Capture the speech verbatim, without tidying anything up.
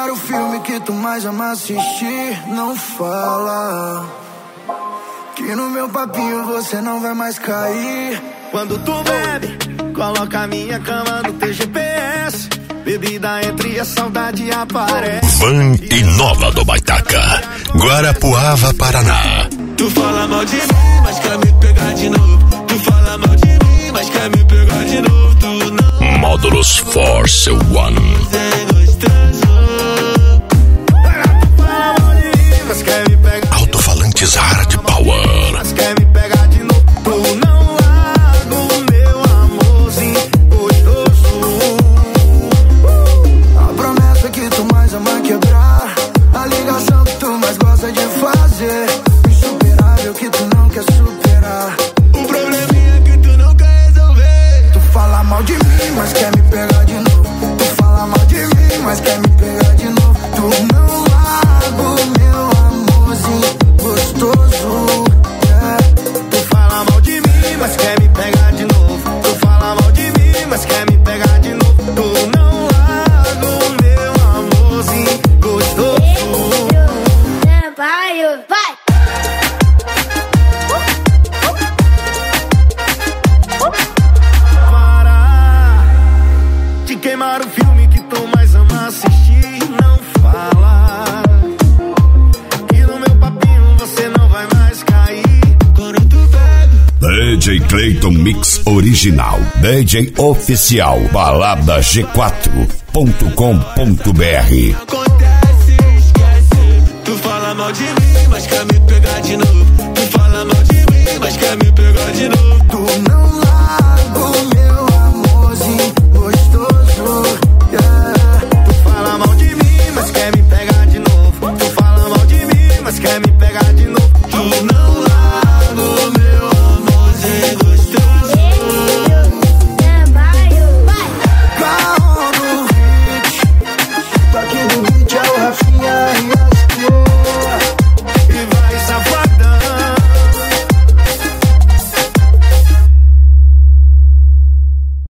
queimar o filme que tu mais ama assistir. Não fala que no meu papinho você não vai mais cair. Quando tu bebe, coloca a minha cama no teu G P S. Bebida entre a saudade aparece. Van e Nova do Baitaca, Guarapuava, Paraná. Tu fala mal de mim, mas quer me pegar de novo. Tu fala mal de mim, mas quer me pegar de novo. Tu não. Módulos Force One. Tem gostoso. Tu fala mal de mim, mas quer me pegar. Alto-falantes Hard Power. Mas quer me pegar de novo. Tu não largo meu amorzinho gostoso. A promessa que tu mais ama quebrar, a ligação que tu mais gosta de fazer, insuperável que tu não quer superar. O probleminha que tu não quer resolver. Tu fala mal de mim, mas quer me pegar de novo. Tu fala mal de mim, mas quer me pegar de novo. Tu não largo meu amorzinho gostoso. Yeah. Tu fala mal de mim, mas quer me pegar de novo. Tu fala mal de mim, mas quer me pegar de novo. Tu não largo meu amorzinho gostoso. Vai, vai! Para de queimar o filme que tu mais ama assistir. Não fala que no meu papinho você não vai mais cair. Quando tu bebe, D J Clayton Mix Original. D J Oficial. Balada G quatro ponto com ponto B R. acontece, esquece. Tu fala mal de mim, mas quer me pegar de novo. Tu fala mal de mim, mas quer me pegar de novo. Tu não